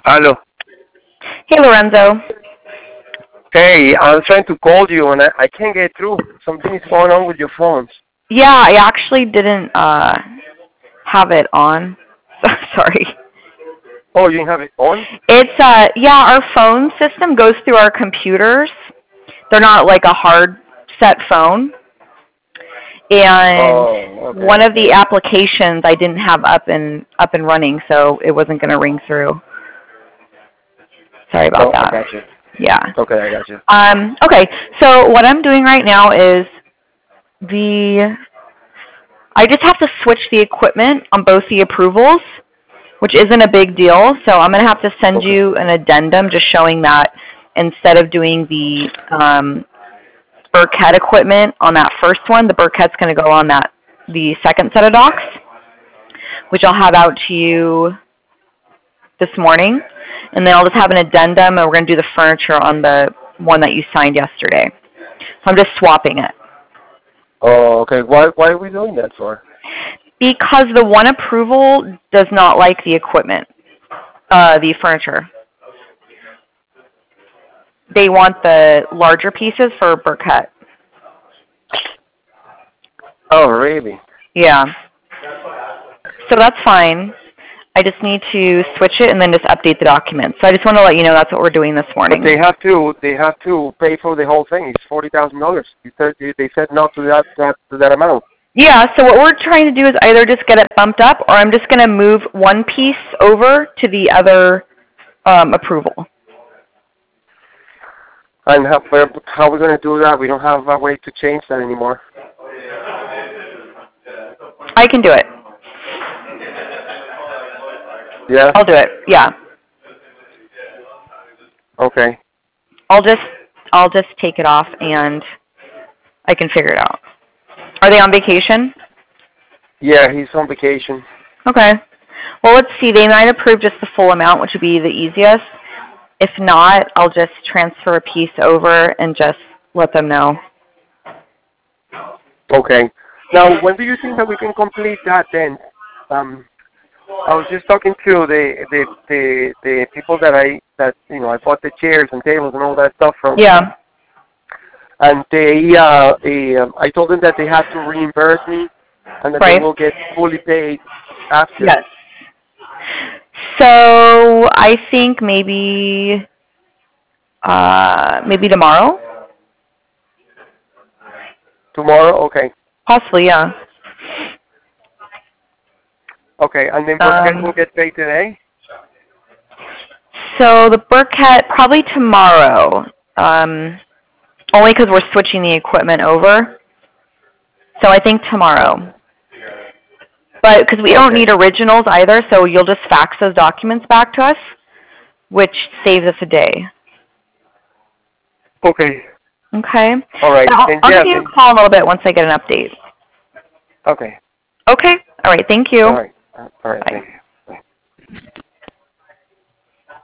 Hello. Hey, Lorenzo. Hey, I was trying to call you and I can't get through. Something is going on with your phones. Yeah, I actually didn't have it on. Sorry. Oh, you didn't have it on? It's yeah, our phone system goes through our computers. They're not like a hard set phone. And Oh, one okay. of the applications I didn't have up and running, so it wasn't going to ring through. Sorry about Oh, I that. got you. Yeah. Okay, I got you. Okay. So what I'm doing right now is the I just have to switch the equipment on both the approvals, which isn't a big deal. So I'm going to have to send Okay. you an addendum just showing that instead of doing the Burkett equipment on that first one, the Burkett's going to go on the second set of docs, which I'll have out to you this morning. And then I'll just have an addendum, and we're going to do the furniture on the one that you signed yesterday. So I'm just swapping it. Oh, okay. Why are we doing that for? Because the one approval does not like the equipment, the furniture. They want the larger pieces for Burkett. Oh, really? Yeah. So that's fine. I just need to switch it and then just update the document. So I just want to let you know that's what we're doing this But morning. they have to pay for the whole thing. It's $40,000. They said no to that amount. Yeah, so what we're trying to do is either just get it bumped up or I'm just going to move one piece over to the other approval. And how are we going to do that? We don't have a way to change that anymore. I can do it. Yeah? I'll do it. Yeah. Okay. I'll just take it off and I can figure it out. Are they on vacation? Yeah, he's on vacation. Okay. Well, let's see. They might approve just the full amount, which would be the easiest. If not, I'll just transfer a piece over and just let them know. Okay. Now, when do you think that we can complete that then? I was just talking to the people that I bought the chairs and tables and all that stuff from. Yeah. And I told them that they have to reimburse me and that they Right. will get fully paid after. Yes. So I think maybe tomorrow. Tomorrow? Okay. Possibly, yeah. Okay, and then Burkett will get paid today? So the Burkett probably tomorrow. Only because we're switching the equipment over. So I think tomorrow. But because we don't need originals either, so you'll just fax those documents back to us, which saves us a day. Okay. Okay. All right. I'll give you a call in a little bit once I get an update. Okay. Okay. All right. Thank you. All right. All right. Bye. Thank you. Bye.